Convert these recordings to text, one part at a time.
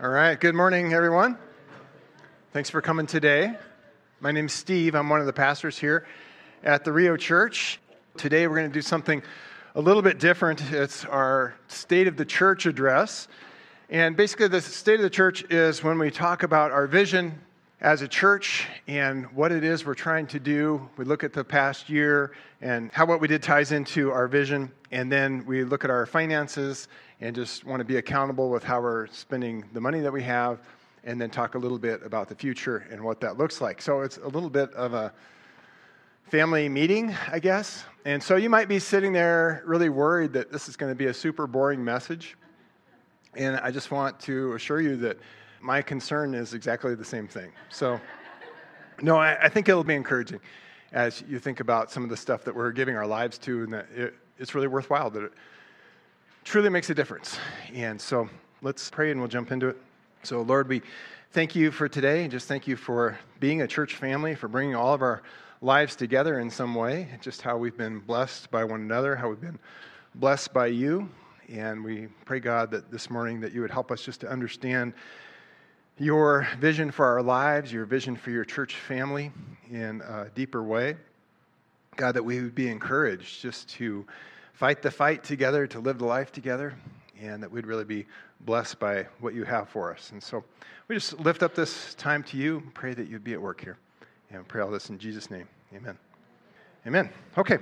All right, good morning, everyone. Thanks for coming today. My name's Steve. I'm one of the pastors here at the Rio Church. Today we're going to do something a little bit different. It's our State of the Church address. And basically the State of the Church is when we talk about our vision as a church and what it is we're trying to do. We look at the past year and how what we did ties into our vision. And then we look at our finances and just want to be accountable with how we're spending the money that we have, and then talk a little bit about the future and what that looks like. So it's a little bit of a family meeting, I guess. And so you might be sitting there really worried that this is going to be a super boring message. And I just want to assure you that my concern is exactly the same thing. So, no, I think it'll be encouraging as you think about some of the stuff that we're giving our lives to, and that it's really worthwhile, that it truly makes a difference. And so let's pray and we'll jump into it. So, Lord, we thank you for today, and just thank you for being a church family, for bringing all of our lives together in some way, just how we've been blessed by one another, how we've been blessed by you. And we pray, God, that this morning that you would help us just to understand your vision for our lives, your vision for your church family in a deeper way. God, that we would be encouraged just to fight the fight together, to live the life together, and that we'd really be blessed by what you have for us. And so we just lift up this time to you, pray that you'd be at work here. And pray all this in Jesus' name. Amen. Amen. Okay.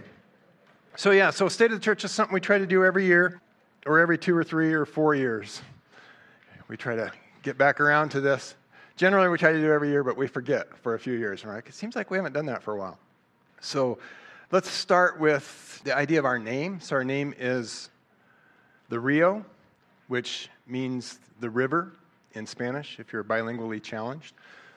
So State of the Church is something we try to do every year, or every 2 or 3 or 4 years. We try to get back around to this. Generally, we try to do it every year, but we forget for a few years, right? It seems like we haven't done that for a while. So let's start with the idea of our name. So our name is the Rio, which means the river in Spanish, if you're bilingually challenged.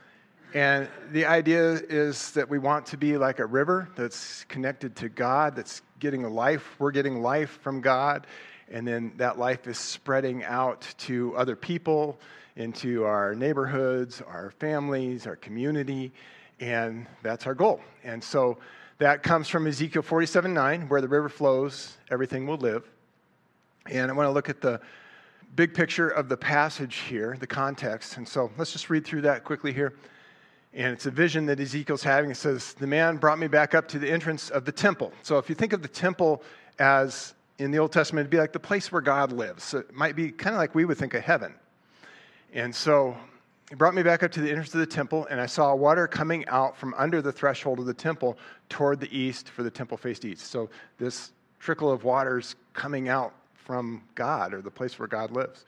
And the idea is that we want to be like a river that's connected to God, that's getting a life. We're getting life from God, and then that life is spreading out to other people, into our neighborhoods, our families, our community, and that's our goal. And so that comes from Ezekiel 47:9, where the river flows, everything will live. And I want to look at the big picture of the passage here, the context. And so let's just read through that quickly here. And it's a vision that Ezekiel's having. It says, the man brought me back up to the entrance of the temple. So if you think of the temple as, in the Old Testament, it'd be like the place where God lives. So it might be kind of like we would think of heaven. And so he brought me back up to the entrance of the temple, and I saw water coming out from under the threshold of the temple toward the east, for the temple faced east. So this trickle of water's coming out from God, or the place where God lives.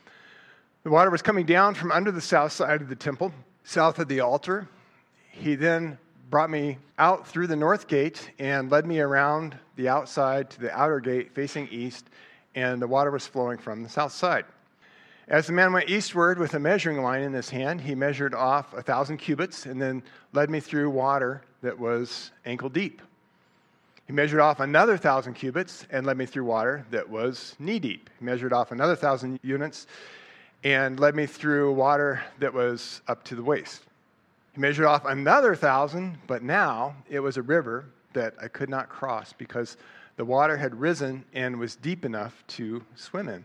The water was coming down from under the south side of the temple, south of the altar. He then brought me out through the north gate and led me around the outside to the outer gate facing east, and the water was flowing from the south side. As the man went eastward with a measuring line in his hand, he measured off 1,000 cubits and then led me through water that was ankle deep. He measured off another 1,000 cubits and led me through water that was knee deep. He measured off another 1,000 units and led me through water that was up to the waist. He measured off another 1,000, but now it was a river that I could not cross because the water had risen and was deep enough to swim in.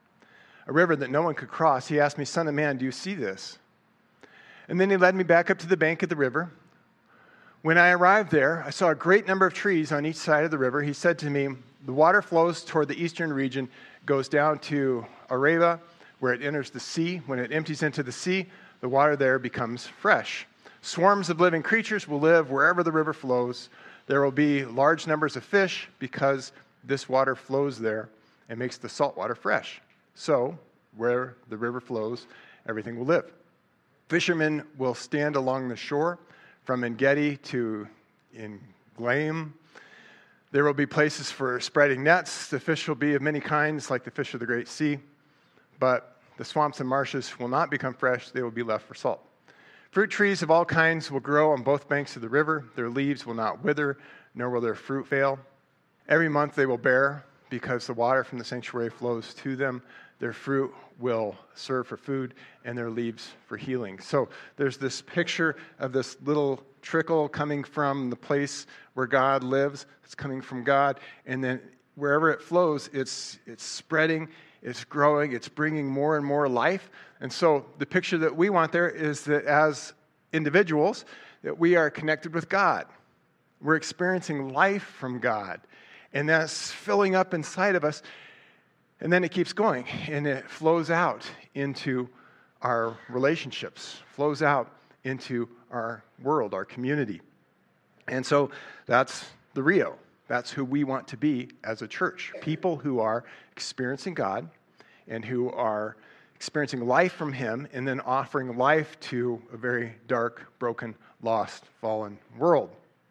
A river that no one could cross. He asked me, "Son of man, do you see this?" And then he led me back up to the bank of the river. When I arrived there, I saw a great number of trees on each side of the river. He said to me, "The water flows toward the eastern region, goes down to Araba, where it enters the sea. When it empties into the sea, the water there becomes fresh. Swarms of living creatures will live wherever the river flows. There will be large numbers of fish because this water flows there and makes the salt water fresh. So, where the river flows, everything will live. Fishermen will stand along the shore from En-Gedi to En-Eglaim. There will be places for spreading nets. The fish will be of many kinds, like the fish of the great sea. But the swamps and marshes will not become fresh. They will be left for salt. Fruit trees of all kinds will grow on both banks of the river. Their leaves will not wither, nor will their fruit fail. Every month they will bear, because the water from the sanctuary flows to them. Their fruit will serve for food, and their leaves for healing." So there's this picture of this little trickle coming from the place where God lives. It's coming from God, and then wherever it flows, it's spreading, it's growing, it's bringing more and more life. And so the picture that we want there is that as individuals, that we are connected with God. We're experiencing life from God. And that's filling up inside of us. And then it keeps going, and it flows out into our relationships, flows out into our world, our community. And so that's the Rio. That's who we want to be as a church. People who are experiencing God and who are experiencing life from Him and then offering life to a very dark, broken, lost, fallen world.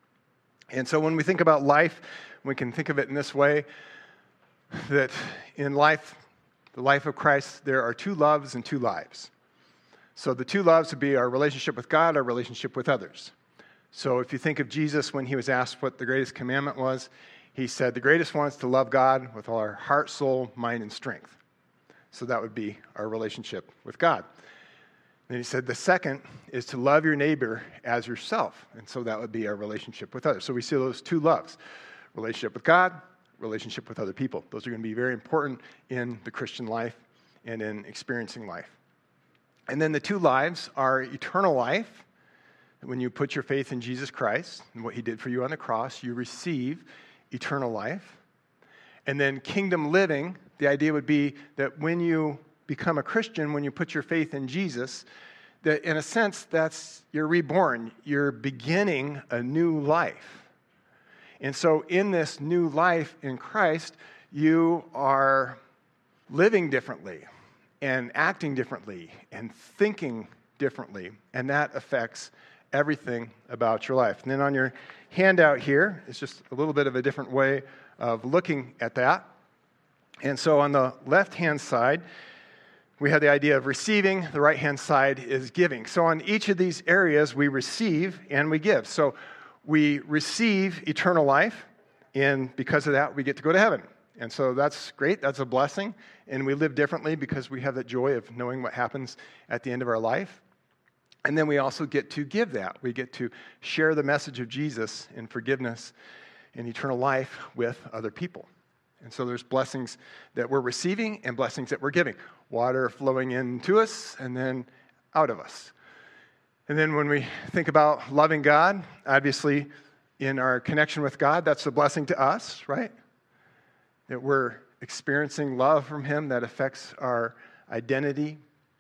And so when we think about life, we can think of it in this way, that in life, the life of Christ, there are two loves and two lives. So the two loves would be our relationship with God, our relationship with others. So if you think of Jesus when he was asked what the greatest commandment was, he said the greatest one is to love God with all our heart, soul, mind, and strength. So that would be our relationship with God. Then he said the second is to love your neighbor as yourself. And so that would be our relationship with others. So we see those two loves, relationship with God, relationship with other people. Those are going to be very important in the Christian life and in experiencing life. And then the two lives are eternal life. When you put your faith in Jesus Christ and what he did for you on the cross, you receive eternal life. And then kingdom living, the idea would be that when you become a Christian, when you put your faith in Jesus, that in a sense, you're reborn. You're beginning a new life. And so in this new life in Christ, you are living differently and acting differently and thinking differently. And that affects everything about your life. And then on your handout here, it's just a little bit of a different way of looking at that. And so on the left-hand side, we have the idea of receiving. The right-hand side is giving. So on each of these areas, we receive and we give. So we receive eternal life, and because of that, we get to go to heaven. And so that's great. That's a blessing. And we live differently because we have that joy of knowing what happens at the end of our life. And then we also get to give that. We get to share the message of Jesus and forgiveness and eternal life with other people. And so there's blessings that we're receiving and blessings that we're giving. Water flowing into us and then out of us. And then when we think about loving God, obviously in our connection with God, that's a blessing to us, right? That we're experiencing love from him that affects our identity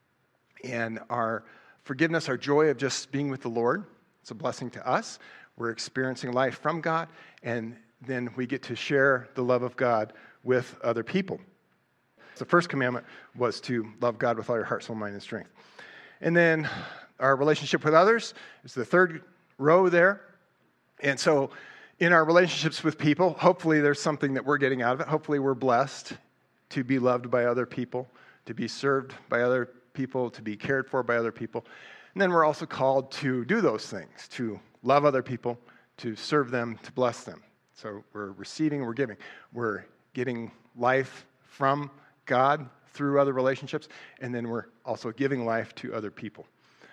and our forgiveness, our joy of just being with the Lord. It's a blessing to us. We're experiencing life from God, and then we get to share the love of God with other people. The first commandment was to love God with all your heart, soul, mind, and strength. And then our relationship with others is the third row there. And so in our relationships with people, hopefully there's something that we're getting out of it. Hopefully we're blessed to be loved by other people, to be served by other people, to be cared for by other people. And then we're also called to do those things, to love other people, to serve them, to bless them. So we're receiving, we're giving. We're getting life from God through other relationships, and then we're also giving life to other people.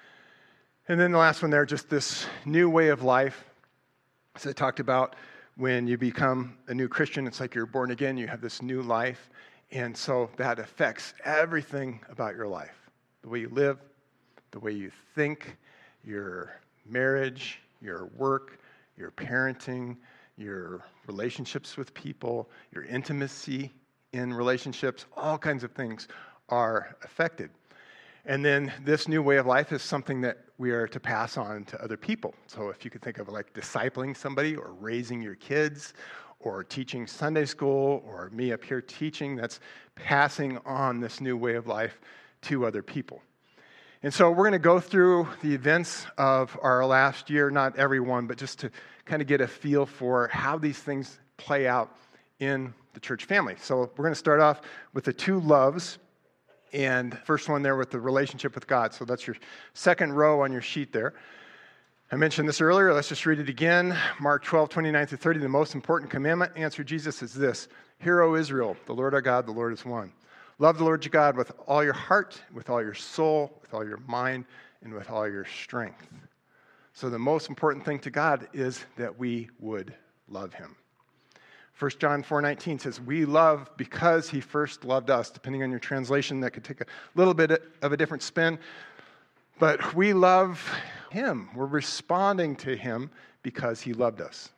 And then the last one there, just this new way of life. As I talked about, when you become a new Christian, it's like you're born again, you have this new life, and so that affects everything about your life. The way you live, the way you think, your marriage, your work, your parenting, your relationships with people, your intimacy in relationships, all kinds of things are affected. And then this new way of life is something that we are to pass on to other people. So if you could think of like discipling somebody or raising your kids or teaching Sunday school or me up here teaching, that's passing on this new way of life to other people. And so we're going to go through the events of our last year, not every one, but just to kind of get a feel for how these things play out in the church family. So we're going to start off with the two loves, and first one there with the relationship with God. So that's your second row on your sheet there. I mentioned this earlier. Let's just read it again. Mark 12, 29 through 30. The most important commandment, answered Jesus, is this: Hear, O Israel, the Lord our God, the Lord is one. Love the Lord your God with all your heart, with all your soul, with all your mind, and with all your strength. So the most important thing to God is that we would love him. 1 John 4:19 says, we love because he first loved us. Depending on your translation, that could take a little bit of a different spin. But we love him. We're responding to him because he loved us.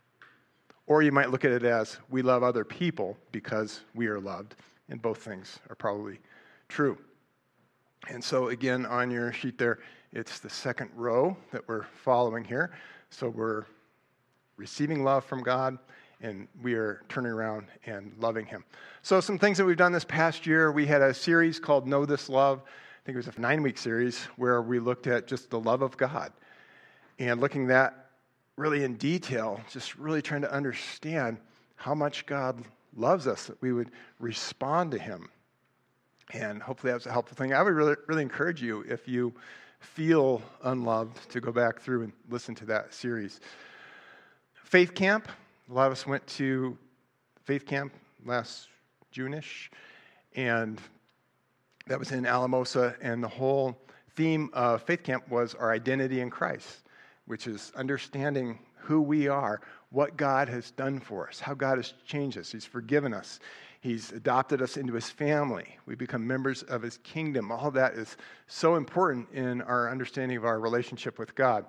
Or you might look at it as, we love other people because we are loved. And both things are probably true. And so again, on your sheet there, it's the second row that we're following here. So we're receiving love from God, and we are turning around and loving him. So some things that we've done this past year, we had a series called Know This Love. I think it was a 9-week series where we looked at just the love of God. And looking at that really in detail, just really trying to understand how much God loves us, that we would respond to him. And hopefully that's a helpful thing. I would really encourage you, if you feel unloved, to go back through and listen to that series. Faith Camp. A lot of us went to Faith Camp last June-ish, and that was in Alamosa, and the whole theme of Faith Camp was our identity in Christ, which is understanding who we are, what God has done for us, how God has changed us. He's forgiven us. He's adopted us into his family. We become members of his kingdom. All that is so important in our understanding of our relationship with God.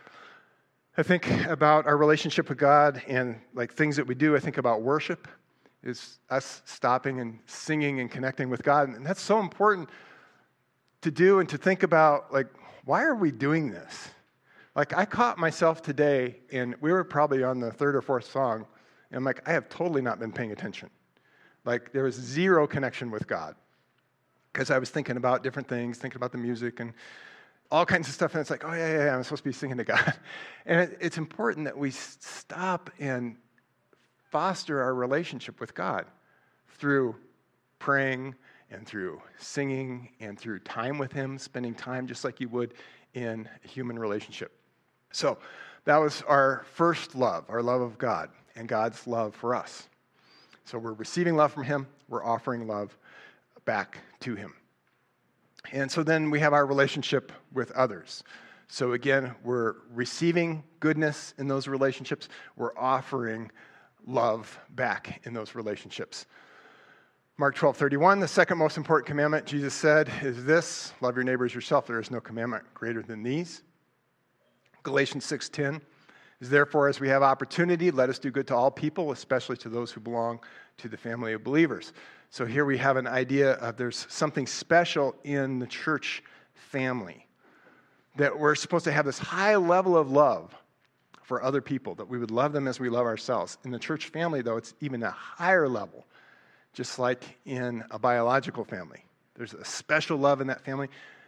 I think about our relationship with God and like things that we do. I think about worship is us stopping and singing and connecting with God. And that's so important to do and to think about, like, why are we doing this? Like, I caught myself today, and we were probably on the third or fourth song, and I'm like, I have totally not been paying attention. Like, there was zero connection with God because I was thinking about different things, thinking about the music and all kinds of stuff, and it's like, oh, yeah, I'm supposed to be singing to God. And it's important that we stop and foster our relationship with God through praying and through singing and through time with him, spending time just like you would in a human relationship. So that was our first love, our love of God and God's love for us. So we're receiving love from him, we're offering love back to him. And so then we have our relationship with others. So again, we're receiving goodness in those relationships. We're offering love back in those relationships. Mark 12:31, the second most important commandment, Jesus said, is this: love your neighbor as yourself. There is no commandment greater than these. Galatians 6:10 is, therefore, as we have opportunity, let us do good to all people, especially to those who belong to the family of believers. So here we have an idea of there's something special in the church family, that we're supposed to have this high level of love for other people, that we would love them as we love ourselves. In the church family, though, it's even a higher level, just like in a biological family. There's a special love in that family.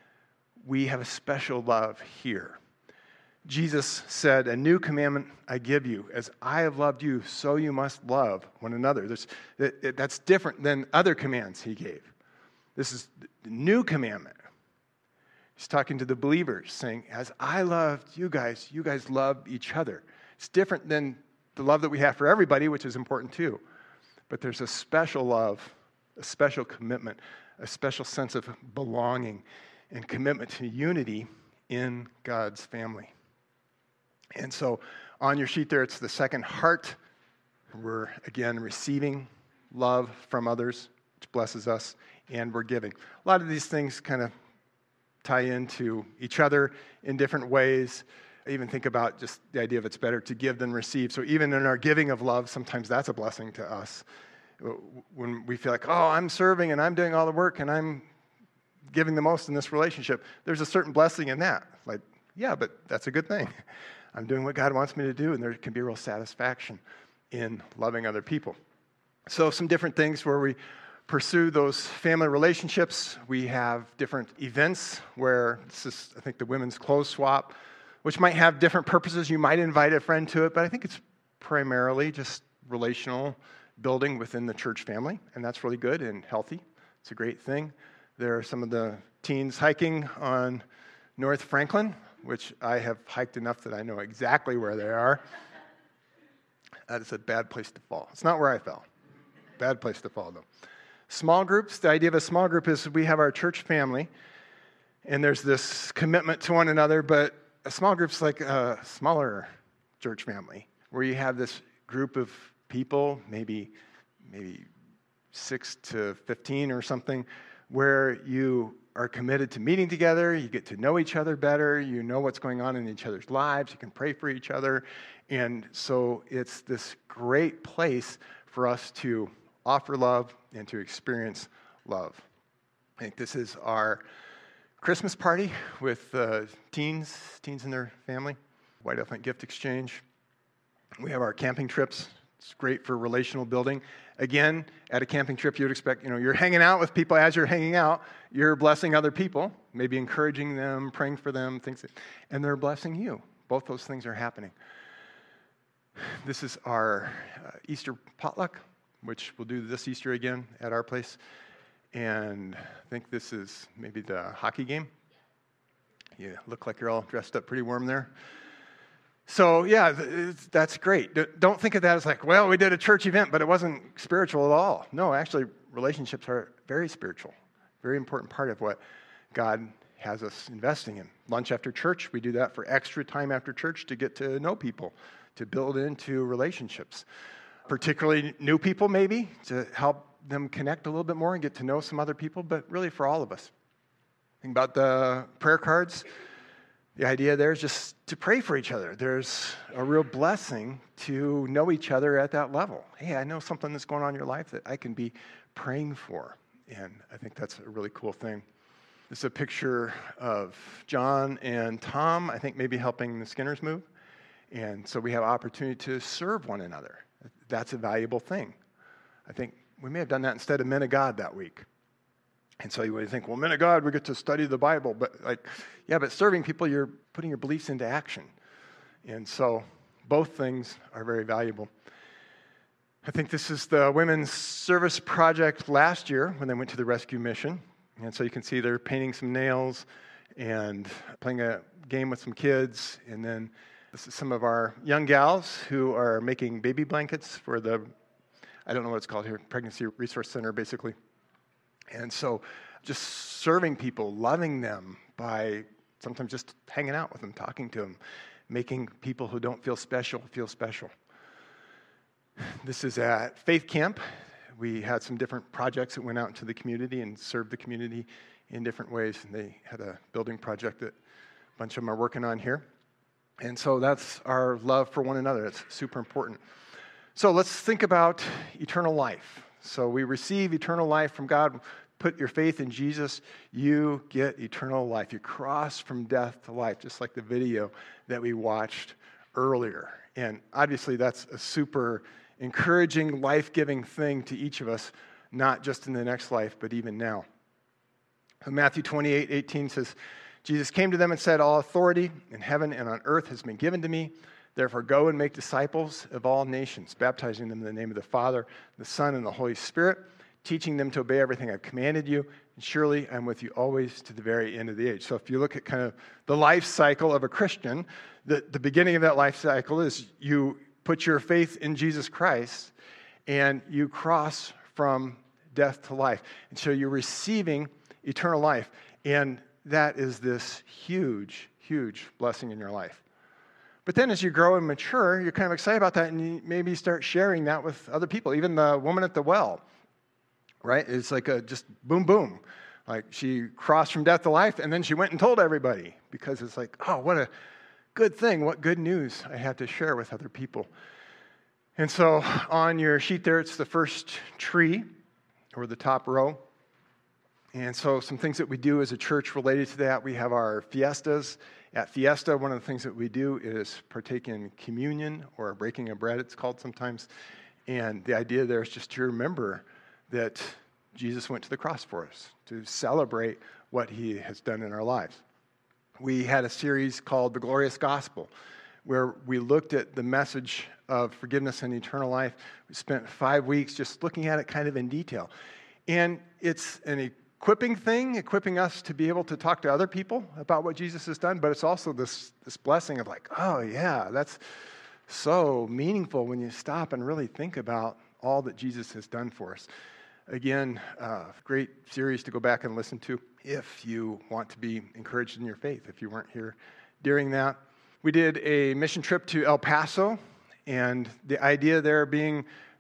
We have a special love here. Jesus said, a new commandment I give you, as I have loved you, so you must love one another. That's different than other commands he gave. This is the new commandment. He's talking to the believers, saying, as I loved you guys love each other. It's different than the love that we have for everybody, which is important too. But there's a special love, a special commitment, a special sense of belonging and commitment to unity in God's family. And so on your sheet there, it's the second heart. We're, again, receiving love from others, which blesses us, and we're giving. A lot of these things kind of tie into each other in different ways. I even think about just the idea of it's better to give than receive. So even in our giving of love, sometimes that's a blessing to us. When we feel like, oh, I'm serving and I'm doing all the work and I'm giving the most in this relationship, there's a certain blessing in that. Like, yeah, but that's a good thing. I'm doing what God wants me to do, and there can be real satisfaction in loving other people. So some different things where we pursue those family relationships. We have different events where this is, I think, the women's clothes swap, which might have different purposes. You might invite a friend to it, but I think it's primarily just relational building within the church family, and that's really good and healthy. It's a great thing. There are some of the teens hiking on North Franklin, which I have hiked enough that I know exactly where they are. That is a bad place to fall. It's not where I fell. Bad place to fall, though. Small groups, the idea of a small group is we have our church family, and there's this commitment to one another, but a small group's like a smaller church family, where you have this group of people, maybe 6 to 15 or something, where you are committed to meeting together, you get to know each other better, you know what's going on in each other's lives, you can pray for each other. And so it's this great place for us to offer love and to experience love. I think this is our Christmas party with teens and their family, White Elephant Gift Exchange. We have our camping trips. It's great for relational building. Again, at a camping trip, you would expect, you're hanging out with people. As you're hanging out, you're blessing other people, maybe encouraging them, praying for them, and they're blessing you. Both those things are happening. This is our Easter potluck, which we'll do this Easter again at our place. And I think this is maybe the hockey game. You look like you're all dressed up pretty warm there. So, yeah, that's great. Don't think of that as like, well, we did a church event, but it wasn't spiritual at all. No, actually, relationships are very spiritual, very important part of what God has us investing in. Lunch after church, we do that for extra time after church to get to know people, to build into relationships, particularly new people maybe, to help them connect a little bit more and get to know some other people, but really for all of us. Think about the prayer cards. The idea there is just to pray for each other. There's a real blessing to know each other at that level. Hey, I know something that's going on in your life that I can be praying for. And I think that's a really cool thing. This is a picture of John and Tom, I think maybe helping the Skinners move. And so we have opportunity to serve one another. That's a valuable thing. I think we may have done that instead of Men of God that week. And so you would think, well, Men of God, we get to study the Bible. But but serving people, you're putting your beliefs into action. And so both things are very valuable. I think this is the women's service project last year when they went to the rescue mission. And so you can see they're painting some nails and playing a game with some kids. And then this is some of our young gals who are making baby blankets for I don't know what it's called here, Pregnancy Resource Center, basically. And so just serving people, loving them by sometimes just hanging out with them, talking to them, making people who don't feel special feel special. This is at Faith Camp. We had some different projects that went out into the community and served the community in different ways. And they had a building project that a bunch of them are working on here. And so that's our love for one another. It's super important. So let's think about eternal life. So we receive eternal life from God. Put your faith in Jesus, you get eternal life. You cross from death to life, just like the video that we watched earlier. And obviously that's a super encouraging, life-giving thing to each of us, not just in the next life, but even now. Matthew 28:18 says, Jesus came to them and said, all authority in heaven and on earth has been given to me. Therefore, go and make disciples of all nations, baptizing them in the name of the Father, the Son, and the Holy Spirit, teaching them to obey everything I've commanded you. And surely I'm with you always to the very end of the age. So if you look at kind of the life cycle of a Christian, the beginning of that life cycle is you put your faith in Jesus Christ and you cross from death to life. And so you're receiving eternal life. And that is this huge, huge blessing in your life. But then as you grow and mature, you're kind of excited about that, and you maybe start sharing that with other people. Even the woman at the well, right? It's like just boom, boom. Like she crossed from death to life, and then she went and told everybody because it's like, oh, what a good thing. What good news I have to share with other people. And so on your sheet there, it's the first tree or the top row. And so some things that we do as a church related to that, we have our fiestas. At Fiesta, one of the things that we do is partake in communion or breaking of bread, it's called sometimes. And the idea there is just to remember that Jesus went to the cross for us, to celebrate what he has done in our lives. We had a series called The Glorious Gospel, where we looked at the message of forgiveness and eternal life. We spent 5 weeks just looking at it kind of in detail. And it's an equipping thing, equipping us to be able to talk to other people about what Jesus has done, but it's also this blessing of like, oh yeah, that's so meaningful when you stop and really think about all that Jesus has done for us. Again, great series to go back and listen to if you want to be encouraged in your faith, if you weren't here during that. We did a mission trip to El Paso, and the idea there being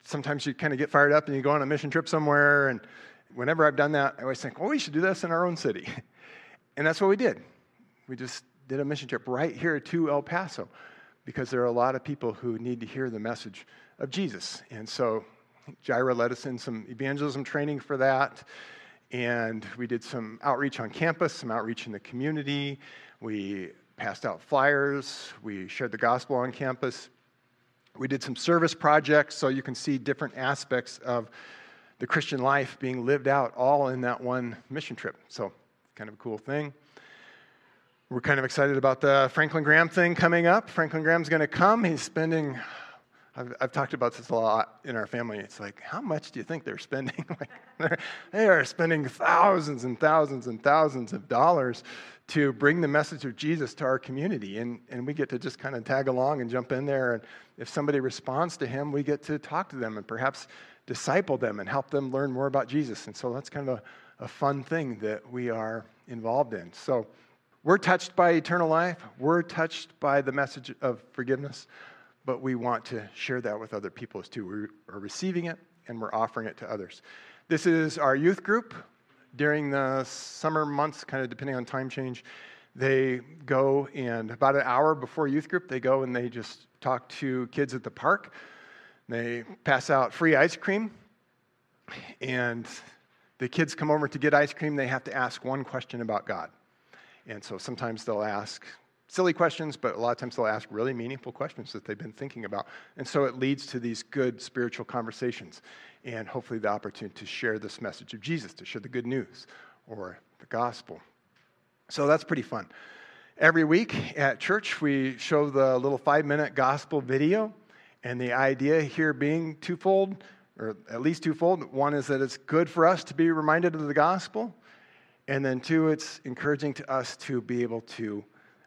sometimes you kind of get fired up and you go on a mission trip somewhere, and whenever I've done that, I always think, we should do this in our own city. And that's what we did. We just did a mission trip right here to El Paso because there are a lot of people who need to hear the message of Jesus. And so Jaira led us in some evangelism training for that, and we did some outreach on campus, some outreach in the community. We passed out flyers. We shared the gospel on campus. We did some service projects so you can see different aspects of the Christian life being lived out all in that one mission trip. So kind of a cool thing. We're kind of excited about the Franklin Graham thing coming up. Franklin Graham's going to come. He's spending, I've talked about this a lot in our family. It's like, how much do you think they're spending? They are spending thousands and thousands and thousands of dollars to bring the message of Jesus to our community. And we get to just kind of tag along and jump in there. And if somebody responds to him, we get to talk to them and perhaps disciple them and help them learn more about Jesus. And so that's kind of a fun thing that we are involved in. So we're touched by eternal life. We're touched by the message of forgiveness, but we want to share that with other people too. We are receiving it and we're offering it to others. This is our youth group. During the summer months, kind of depending on time change, they go, and about an hour before youth group, they go and they just talk to kids at the park. They pass out free ice cream, and the kids come over to get ice cream. They have to ask one question about God. And so sometimes they'll ask silly questions, but a lot of times they'll ask really meaningful questions that they've been thinking about. And so it leads to these good spiritual conversations and hopefully the opportunity to share this message of Jesus, to share the good news or the gospel. So that's pretty fun. Every week at church, we show the little 5-minute gospel video, and the idea here being twofold, or at least twofold. One is that it's good for us to be reminded of the gospel. And then two, it's encouraging to us to be able to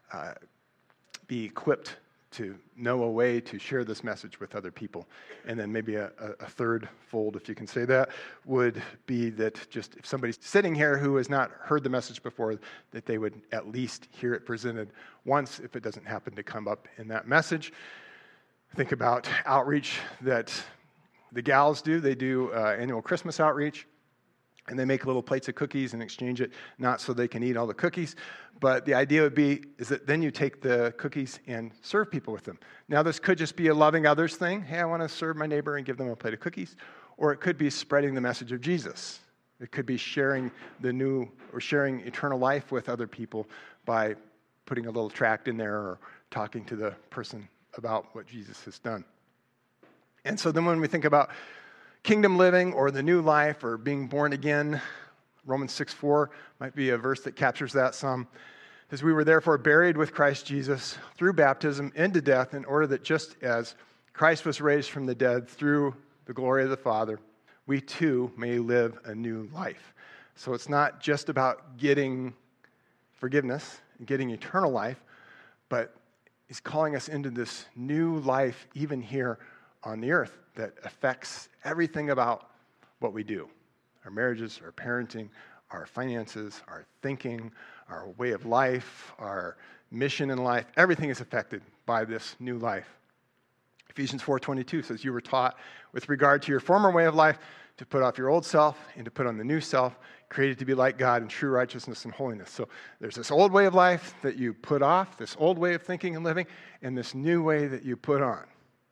be equipped to know a way to share this message with other people. And then maybe a third fold, if you can say that, would be that just if somebody's sitting here who has not heard the message before, that they would at least hear it presented once if it doesn't happen to come up in that message. Think about outreach that the gals do. They do annual Christmas outreach. And they make little plates of cookies and exchange it, not so they can eat all the cookies, but the idea would be is that then you take the cookies and serve people with them. Now, this could just be a loving others thing. Hey, I want to serve my neighbor and give them a plate of cookies. Or it could be spreading the message of Jesus. It could be sharing sharing eternal life with other people by putting a little tract in there or talking to the person about what Jesus has done. And so then when we think about kingdom living or the new life or being born again, Romans 6:4 might be a verse that captures that some. As we were therefore buried with Christ Jesus through baptism into death, in order that just as Christ was raised from the dead through the glory of the Father, we too may live a new life. So it's not just about getting forgiveness and getting eternal life, but he's calling us into this new life even here on the earth that affects everything about what we do. Our marriages, our parenting, our finances, our thinking, our way of life, our mission in life, everything is affected by this new life. Ephesians 4:22 says, you were taught with regard to your former way of life to put off your old self and to put on the new self, created to be like God in true righteousness and holiness. So there's this old way of life that you put off, this old way of thinking and living, and this new way that you put on.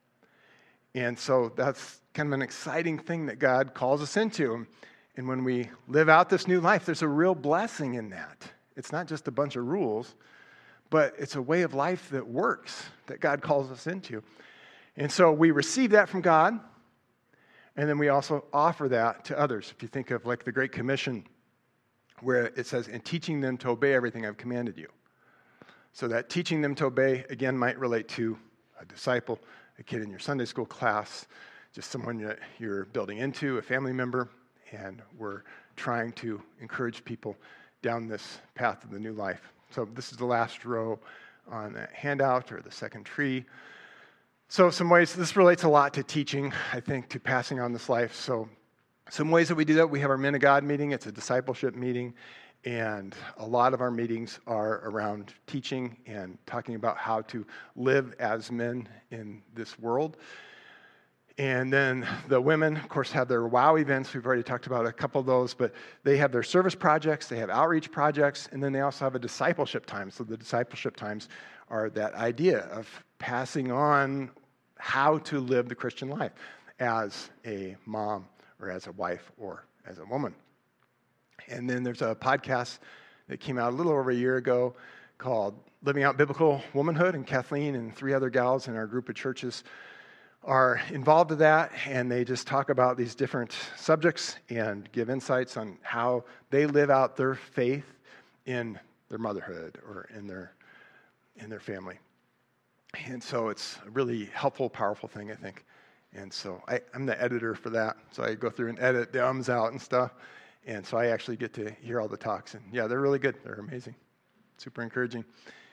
And so that's kind of an exciting thing that God calls us into. And when we live out this new life, there's a real blessing in that. It's not just a bunch of rules, but it's a way of life that works, that God calls us into. And so we receive that from God, and then we also offer that to others. If you think of like the Great Commission, where it says, and teaching them to obey everything I've commanded you. So that teaching them to obey, again, might relate to a disciple, a kid in your Sunday school class, just someone that you're building into, a family member, and we're trying to encourage people down this path of the new life. So this is the last row on the handout or the second tree. So some ways, this relates a lot to teaching, I think, to passing on this life. So some ways that we do that, we have our Men of God meeting. It's a discipleship meeting, and a lot of our meetings are around teaching and talking about how to live as men in this world. And then the women, of course, have their WOW events. We've already talked about a couple of those, but they have their service projects, they have outreach projects, and then they also have a discipleship time. So the discipleship times are that idea of passing on how to live the Christian life as a mom or as a wife or as a woman. And then there's a podcast that came out a little over a year ago called Living Out Biblical Womanhood, and Kathleen and 3 other gals in our group of churches are involved in that, and they just talk about these different subjects and give insights on how they live out their faith in their motherhood or in their family. And so it's a really helpful, powerful thing, I think. And so I'm the editor for that, so I go through and edit the ums out and stuff, and so I actually get to hear all the talks, and yeah, they're really good. They're amazing. Super encouraging.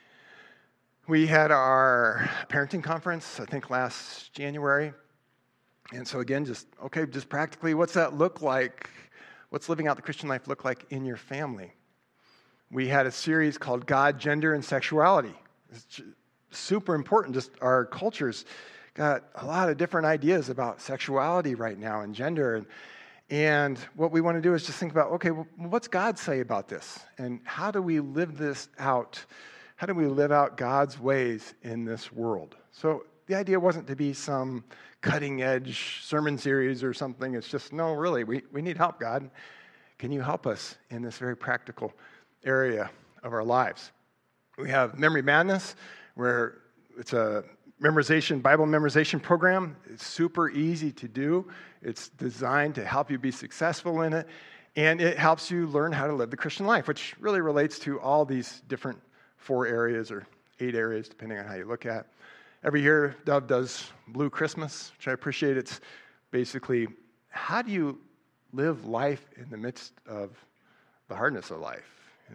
We had our parenting conference, I think, last January. And so again, just practically, what's that look like? What's living out the Christian life look like in your family? We had a series called God, Gender, and Sexuality. It's super important. Just our culture's got a lot of different ideas about sexuality right now and gender. And what we want to do is just think about, okay, well, what's God say about this? And how do we live this out? How do we live out God's ways in this world? So the idea wasn't to be some cutting-edge sermon series or something. It's just, no, really, we need help, God. Can you help us in this very practical area of our lives? We have Memory Madness, where it's a Bible memorization program. It's super easy to do. It's designed to help you be successful in it, and it helps you learn how to live the Christian life, which really relates to all these different 4 areas or 8 areas, depending on how you look at. Every year, Dove does Blue Christmas, which I appreciate. It's basically, how do you live life in the midst of the hardness of life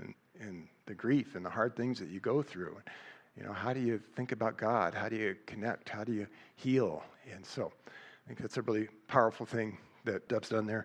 and the grief and the hard things that you go through? You know, how do you think about God? How do you connect? How do you heal? And so I think that's a really powerful thing that Dove's done there.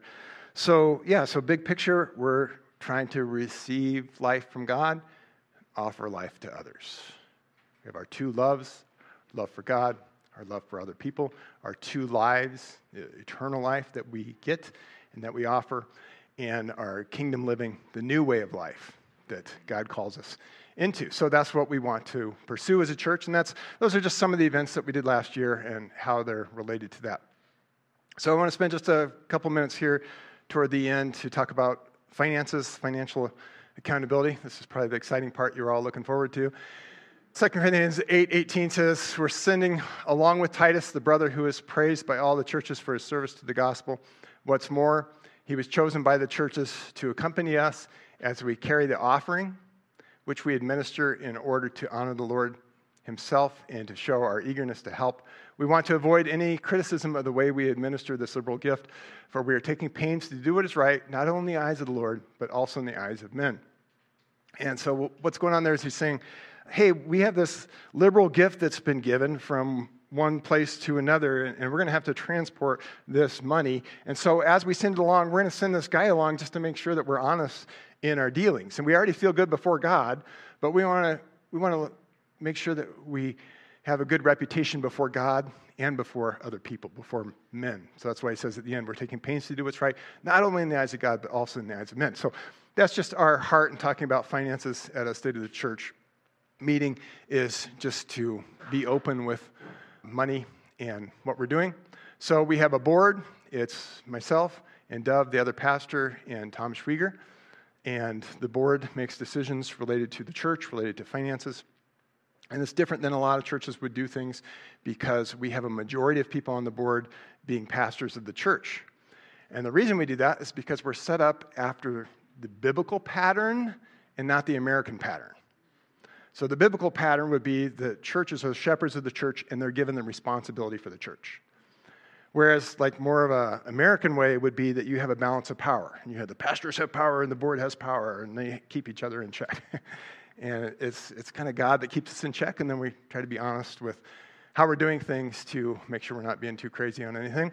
So big picture, we're trying to receive life from God, offer life to others. We have our 2 loves, love for God, our love for other people, our 2 lives, the eternal life that we get and that we offer, and our kingdom living, the new way of life that God calls us into. So that's what we want to pursue as a church, and those are just some of the events that we did last year and how they're related to that. So I want to spend just a couple minutes here toward the end to talk about finances, financial accountability. This is probably the exciting part you're all looking forward to. 2 Corinthians 8:18 says, we're sending along with Titus, the brother who is praised by all the churches for his service to the gospel. What's more, he was chosen by the churches to accompany us as we carry the offering, which we administer in order to honor the Lord himself and to show our eagerness to help. We want to avoid any criticism of the way we administer this liberal gift, for we are taking pains to do what is right, not only in the eyes of the Lord, but also in the eyes of men. And so what's going on there is he's saying, hey, we have this liberal gift that's been given from one place to another, and we're going to have to transport this money. And so as we send it along, we're going to send this guy along just to make sure that we're honest in our dealings. And we already feel good before God, but we want to make sure that we have a good reputation before God and before other people, before men. So that's why he says at the end, we're taking pains to do what's right, not only in the eyes of God, but also in the eyes of men. So that's just our heart in talking about finances at a State of the Church meeting, is just to be open with money and what we're doing. So we have a board. It's myself and Dove, the other pastor, and Tom Schwieger. And the board makes decisions related to the church, related to finances. And it's different than a lot of churches would do things because we have a majority of people on the board being pastors of the church. And the reason we do that is because we're set up after the biblical pattern and not the American pattern. So the biblical pattern would be the churches are shepherds of the church, and they're given the responsibility for the church. Whereas like more of an American way would be that you have a balance of power. And you have the pastors have power and the board has power, and they keep each other in check. And it's kind of God that keeps us in check, and then we try to be honest with how we're doing things to make sure we're not being too crazy on anything.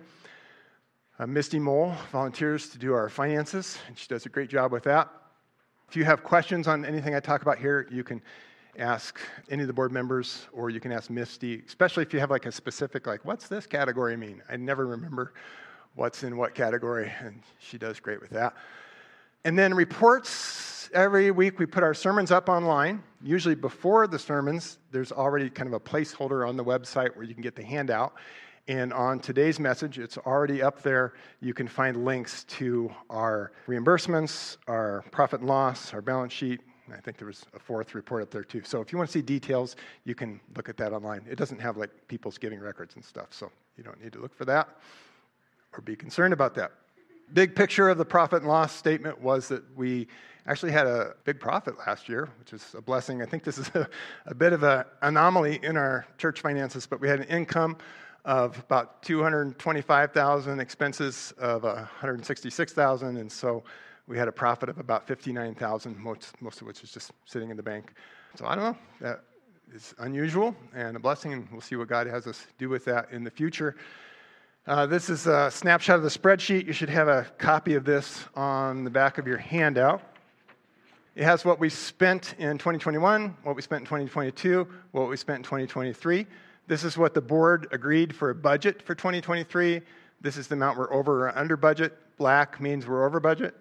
Misty Mole volunteers to do our finances, and she does a great job with that. If you have questions on anything I talk about here, you can ask any of the board members, or you can ask Misty, especially if you have like a specific, like, what's this category mean? I never remember what's in what category, and she does great with that. And then reports, every week we put our sermons up online. Usually before the sermons, there's already kind of a placeholder on the website where you can get the handout. And on today's message, it's already up there. You can find links to our reimbursements, our profit and loss, our balance sheet. I think there was a fourth report up there too. So if you want to see details, you can look at that online. It doesn't have like people's giving records and stuff, so you don't need to look for that or be concerned about that. Big picture of the profit and loss statement was that we actually had a big profit last year, which is a blessing. I think this is a bit of an anomaly in our church finances, but we had an income of about $225,000, expenses of $166,000, and so we had a profit of about $59,000, most of which is just sitting in the bank. So I don't know, that is unusual and a blessing, and we'll see what God has us do with that in the future. This is a snapshot of the spreadsheet. You should have a copy of this on the back of your handout. It has what we spent in 2021, what we spent in 2022, what we spent in 2023. This is what the board agreed for a budget for 2023. This is the amount we're over or under budget. Black means we're over budget.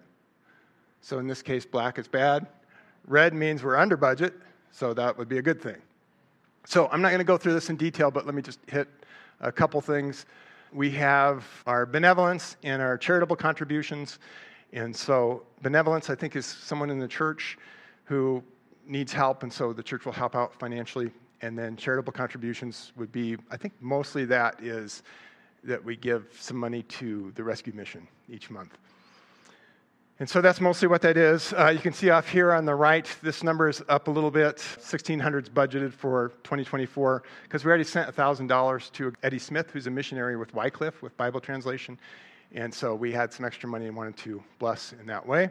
So in this case, black is bad. Red means we're under budget, so that would be a good thing. So I'm not going to go through this in detail, but let me just hit a couple things. We have our benevolence and our charitable contributions. And so benevolence, I think, is someone in the church who needs help, and so the church will help out financially. And then charitable contributions would be, I think mostly that is that we give some money to the rescue mission each month. And so that's mostly what that is. You can see off here on the right, this number is up a little bit. 1,600 is budgeted for 2024 because we already sent $1,000 to Eddie Smith, who's a missionary with Wycliffe with Bible translation. And so we had some extra money and wanted to bless in that way.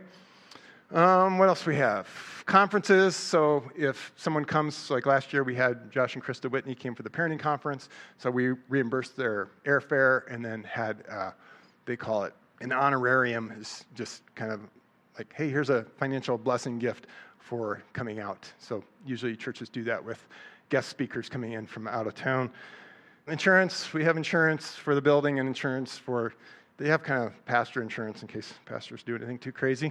What else we have? Conferences. So if someone comes, like last year we had Josh and Krista Whitney came for the parenting conference. So we reimbursed their airfare and then had, they call it, an honorarium is just kind of like, hey, here's a financial blessing gift for coming out. So usually churches do that with guest speakers coming in from out of town. Insurance, we have insurance for the building and insurance for, they have kind of pastor insurance in case pastors do anything too crazy,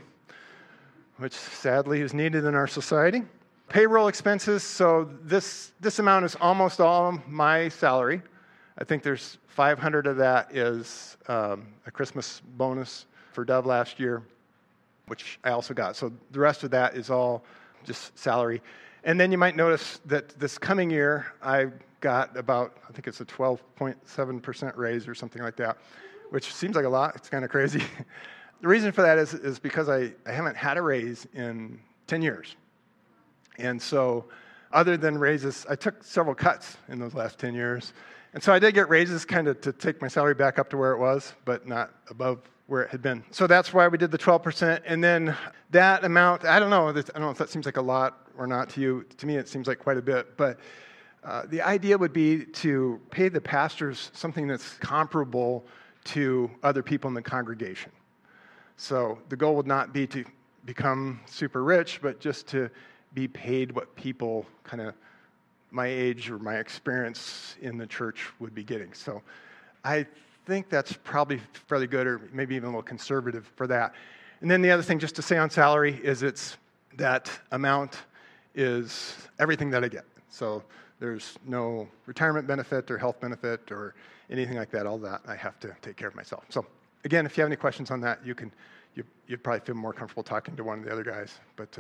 which sadly is needed in our society. Payroll expenses, so this amount is almost all my salary. I think there's 500 of that is a Christmas bonus for Dove last year, which I also got. So the rest of that is all just salary. And then you might notice that this coming year, I got about, I think it's a 12.7% raise or something like that, which seems like a lot. It's kind of crazy. The reason for that is because I haven't had a raise in 10 years. And so other than raises, I took several cuts in those last 10 years. And so I did get raises kind of to take my salary back up to where it was, but not above where it had been. So that's why we did the 12%. And then that amount, I don't know if that seems like a lot or not to you. To me, it seems like quite a bit. But the idea would be to pay the pastors something that's comparable to other people in the congregation. So the goal would not be to become super rich, but just to be paid what people kind of my age or my experience in the church would be getting. So I think that's probably fairly good, or maybe even a little conservative for that. And then the other thing just to say on salary is it's that amount is everything that I get. So there's no retirement benefit or health benefit or anything like that. All that I have to take care of myself. So again, if you have any questions on that, you'd probably feel more comfortable talking to one of the other guys. But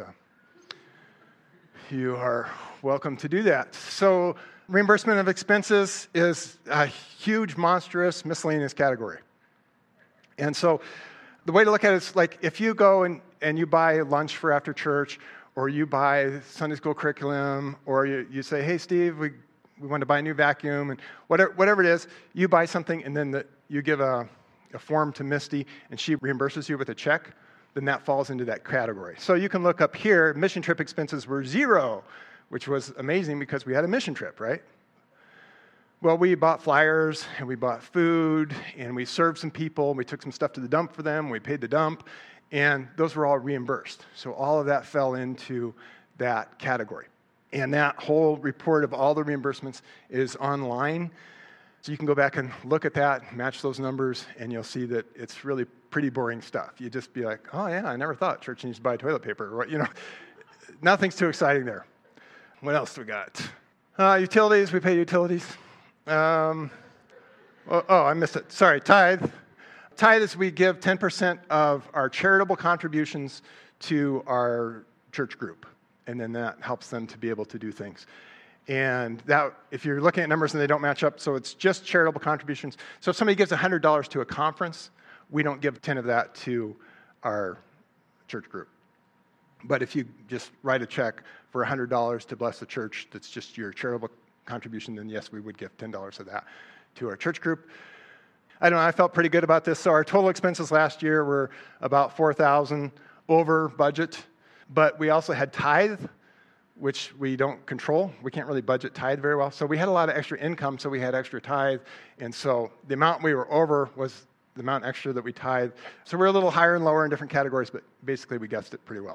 you are welcome to do that. So reimbursement of expenses is a huge, monstrous, miscellaneous category. And so the way to look at it is like if you go and you buy lunch for after church, or you buy Sunday school curriculum, or you say, hey, Steve, we want to buy a new vacuum, and whatever it is, you buy something, and then you give a form to Misty, and she reimburses you with a check, then that falls into that category. So you can look up here, mission trip expenses were 0, which was amazing because we had a mission trip, right? Well, we bought flyers, and we bought food, and we served some people, and we took some stuff to the dump for them, we paid the dump, and those were all reimbursed. So all of that fell into that category. And that whole report of all the reimbursements is online. So you can go back and look at that, match those numbers, and you'll see that it's really pretty boring stuff. You just be like, oh yeah, I never thought church needs to buy toilet paper. Or what, nothing's too exciting there. What else do we got? Utilities, we pay utilities. I missed it. Sorry, tithe. Tithe is we give 10% of our charitable contributions to our church group. And then that helps them to be able to do things. And that, if you're looking at numbers and they don't match up, so it's just charitable contributions. So if somebody gives $100 to a conference, we don't give 10 of that to our church group. But if you just write a check for $100 to bless the church, that's just your charitable contribution, then yes, we would give $10 of that to our church group. I don't know, I felt pretty good about this. So our total expenses last year were about $4,000 over budget. But we also had tithe, which we don't control. We can't really budget tithe very well. So we had a lot of extra income, so we had extra tithe. And so the amount we were over was the amount extra that we tithe. So we're a little higher and lower in different categories, but basically we guessed it pretty well.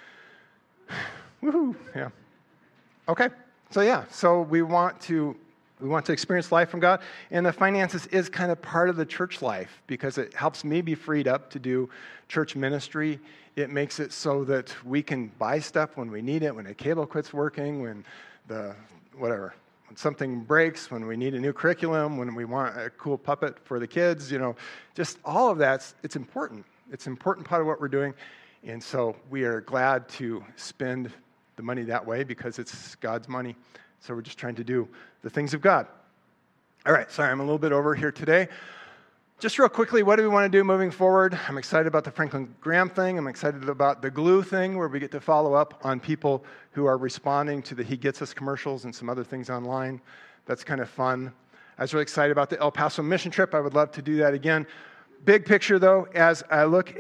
Woohoo, yeah. Okay, so we want to experience life from God, and the finances is kind of part of the church life because it helps me be freed up to do church ministry. It makes it so that we can buy stuff when we need it, when a cable quits working, when when something breaks, when we need a new curriculum, when we want a cool puppet for the kids, just all of that, it's important. It's an important part of what we're doing, and so we are glad to spend the money that way because it's God's money. So we're just trying to do the things of God. All right, sorry, I'm a little bit over here today. Just real quickly, what do we want to do moving forward? I'm excited about the Franklin Graham thing. I'm excited about the Glue thing, where we get to follow up on people who are responding to the He Gets Us commercials and some other things online. That's kind of fun. I was really excited about the El Paso mission trip. I would love to do that again. Big picture, though, as I look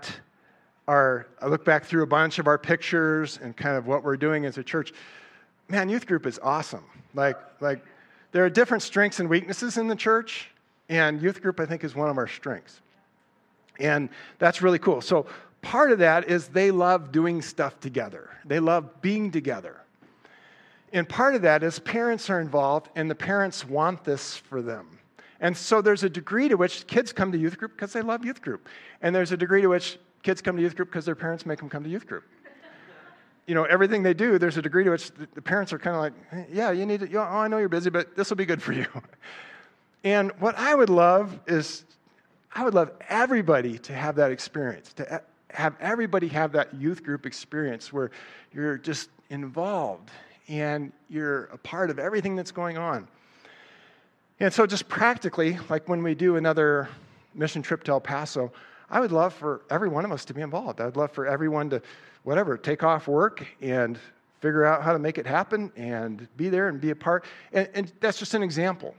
back through a bunch of our pictures and kind of what we're doing as a church, man, youth group is awesome. Like there are different strengths and weaknesses in the church, and youth group, I think, is one of our strengths. And that's really cool. So part of that is they love doing stuff together. They love being together. And part of that is parents are involved, and the parents want this for them. And so there's a degree to which kids come to youth group because they love youth group. And there's a degree to which kids come to youth group because their parents make them come to youth group. Everything they do, there's a degree to which the parents are kind of like, yeah, you need to, I know you're busy, but this will be good for you. And what I would love everybody to have that experience, to have everybody have that youth group experience where you're just involved and you're a part of everything that's going on. And so just practically, like when we do another mission trip to El Paso, I would love for every one of us to be involved. I'd love for everyone to, take off work and figure out how to make it happen and be there and be a part. And that's just an example.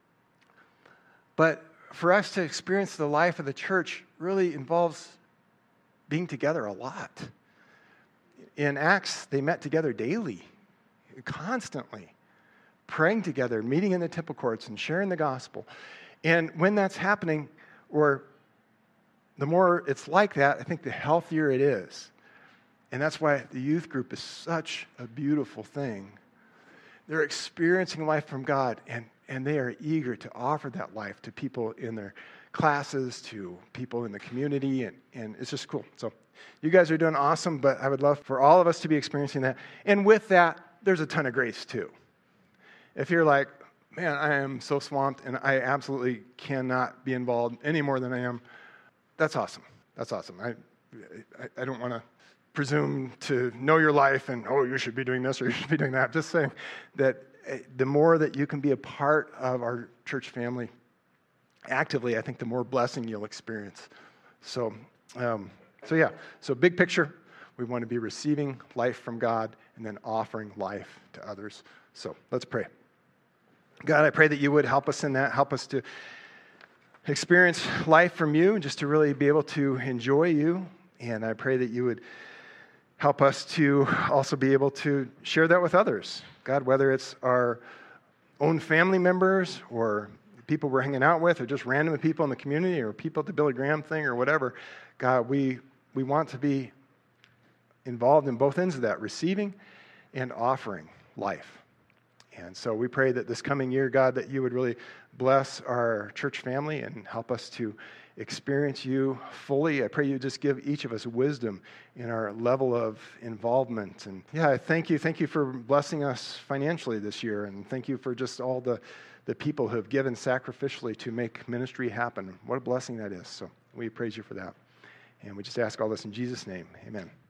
But for us to experience the life of the church really involves being together a lot. In Acts, they met together daily, constantly, praying together, meeting in the temple courts and sharing the gospel. And when that's happening, or the more it's like that, I think the healthier it is. And that's why the youth group is such a beautiful thing. They're experiencing life from God, and they are eager to offer that life to people in their classes, to people in the community, and it's just cool. So you guys are doing awesome, but I would love for all of us to be experiencing that. And with that, there's a ton of grace too. If you're like, man, I am so swamped, and I absolutely cannot be involved any more than I am, that's awesome. That's awesome. I don't want to presume to know your life and, you should be doing this or you should be doing that. I'm just saying that the more that you can be a part of our church family actively, I think the more blessing you'll experience. So big picture, we want to be receiving life from God and then offering life to others. So let's pray. God, I pray that you would help us in that, help us to experience life from you, just to really be able to enjoy you. And I pray that you would help us to also be able to share that with others. God, whether it's our own family members or people we're hanging out with or just random people in the community or people at the Billy Graham thing or whatever, God, we want to be involved in both ends of that, receiving and offering. life. And so we pray that this coming year, God, that you would really bless our church family and help us to experience you fully. I pray you just give each of us wisdom in our level of involvement. And yeah, I thank you. Thank you for blessing us financially this year. And thank you for just all the people who have given sacrificially to make ministry happen. What a blessing that is. So we praise you for that. And we just ask all this in Jesus' name. Amen.